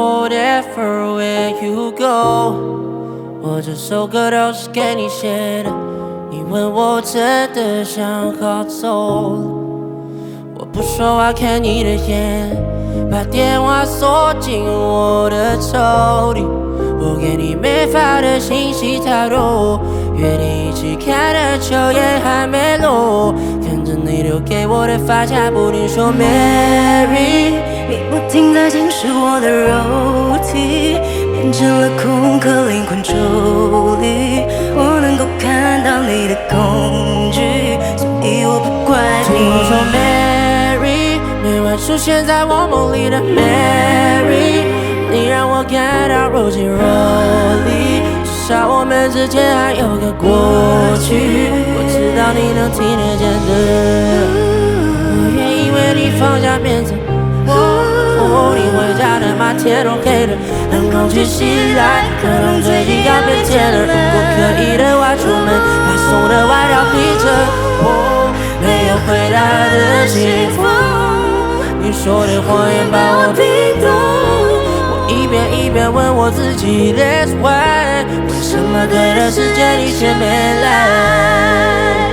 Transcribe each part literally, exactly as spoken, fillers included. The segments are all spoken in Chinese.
whatever where you go。我这首歌都是给你写的，因为我真的想好走了。我不说话看你的眼，把电话锁进我的抽屉。我给你没发的信息太多，约定一起看的球也还没落，看着你留给我的发卡，不停说 Mary， 你不停在侵蚀我的肉体，变成了空壳灵魂抽离。我能够看到你的恐惧，所以我不怪你。 听我说 Mary， 每晚出现在我梦里的 Mary， 你让我感到若即若离，至少我们之间还有个过去。我知道你能听得见的，我愿意为你放下面子。我你回家的马天都黑了，冷空气袭来，可能最近要变天了。如果可以的话，出门把送的外套披着。我没有回答的幸福，你说的谎言把我冰冻。一遍一遍问我自己 That's why， 为什么对的时间你却没来？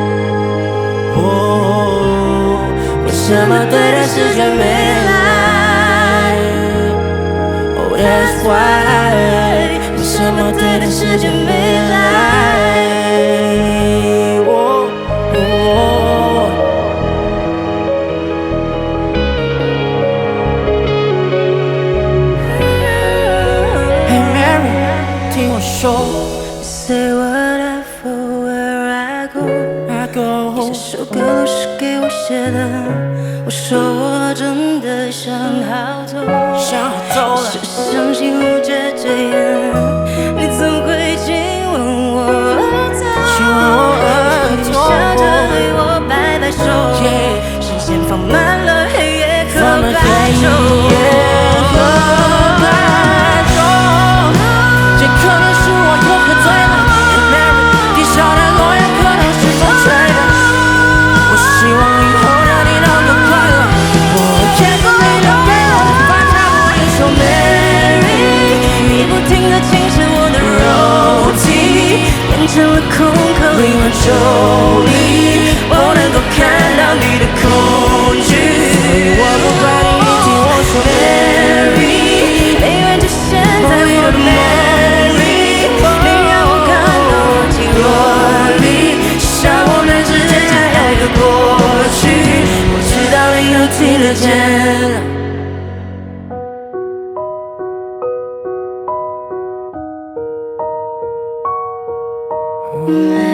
哦，为什么对的时间没来？哦 That's why， 为什么对的时间没来？哦哦 Say whatever where I go， I go。 这首歌都是给我写的，我说我真的想好走， 想好走了， 只相信无解这样，你总会亲吻我额头， 亲吻我额头， 笑着对我摆摆手，视线放慢了黑夜和白昼。变成了空壳灵魂抽离，我能够看到你的恐惧。 我不怪你，你听我说 Mary， 没缘出现在我的 Mary， 你让我感到若即若离，至少我们之间还有一个过去。我知道你能听得见。Mm-hmm.